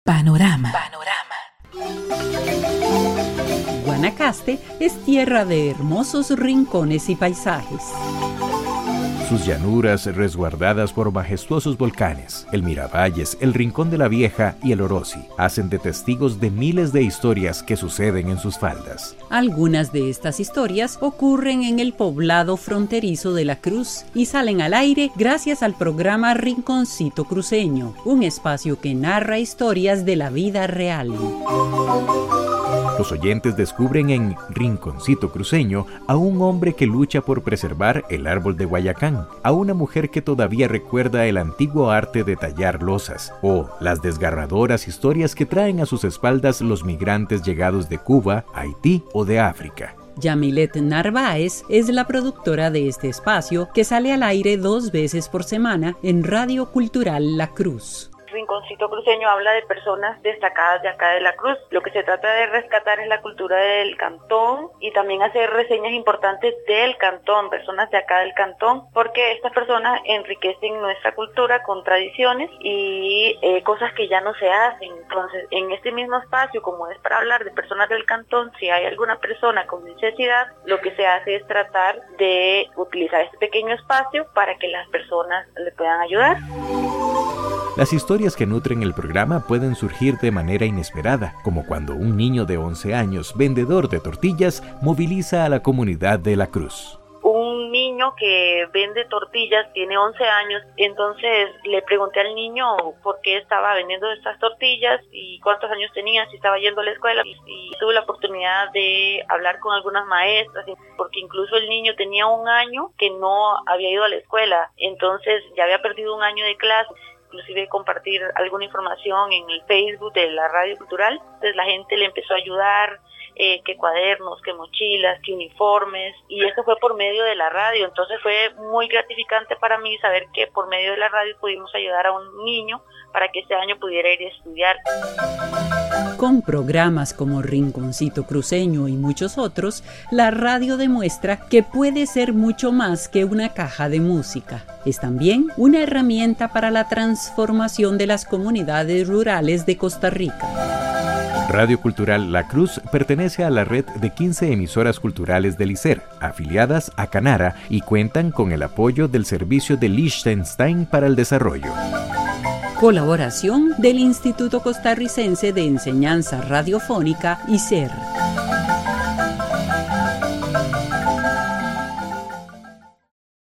Panorama. Guanacaste es tierra de hermosos rincones y paisajes. Sus llanuras resguardadas por majestuosos volcanes, el Miravalles, el Rincón de la Vieja y el Orosi, hacen de testigos de miles de historias que suceden en sus faldas. Algunas de estas historias ocurren en el poblado fronterizo de La Cruz y salen al aire gracias al programa Rinconcito Cruceño, un espacio que narra historias de la vida real. Los oyentes descubren en Rinconcito Cruceño a un hombre que lucha por preservar el árbol de Guayacán, a una mujer que todavía recuerda el antiguo arte de tallar losas, o las desgarradoras historias que traen a sus espaldas los migrantes llegados de Cuba, Haití o de África. Yamilet Narváez es la productora de este espacio que sale al aire 2 veces por semana en Radio Cultural La Cruz. Rinconcito Cruceño habla de personas destacadas de acá de La Cruz. Lo que se trata de rescatar es la cultura del cantón y también hacer reseñas importantes del cantón, personas de acá del cantón, porque estas personas enriquecen nuestra cultura con tradiciones y cosas que ya no se hacen. Entonces, en este mismo espacio, como es para hablar de personas del cantón, si hay alguna persona con necesidad, lo que se hace es tratar de utilizar este pequeño espacio para que las personas le puedan ayudar. Las historias que nutren el programa pueden surgir de manera inesperada, como cuando un niño de 11 años, vendedor de tortillas, moviliza a la comunidad de La Cruz. Un niño que vende tortillas tiene 11 años, entonces le pregunté al niño por qué estaba vendiendo estas tortillas y cuántos años tenía, si estaba yendo a la escuela, y tuve la oportunidad de hablar con algunas maestras, porque incluso el niño tenía 1 año que no había ido a la escuela, entonces ya había perdido 1 año de clase. Inclusive compartir alguna información en el Facebook de la Radio Cultural, entonces la gente le empezó a ayudar, que cuadernos, que mochilas, que uniformes, y eso fue por medio de la radio. Entonces fue muy gratificante para mí saber que por medio de la radio pudimos ayudar a un niño para que ese año pudiera ir a estudiar. Con programas como Rinconcito Cruceño y muchos otros, la radio demuestra que puede ser mucho más que una caja de música. Es también una herramienta para la transformación de las comunidades rurales de Costa Rica. Radio Cultural La Cruz pertenece a la red de 15 emisoras culturales del ICER, afiliadas a Canara, y cuentan con el apoyo del Servicio de Liechtenstein para el Desarrollo. Colaboración del Instituto Costarricense de Enseñanza Radiofónica, ICER.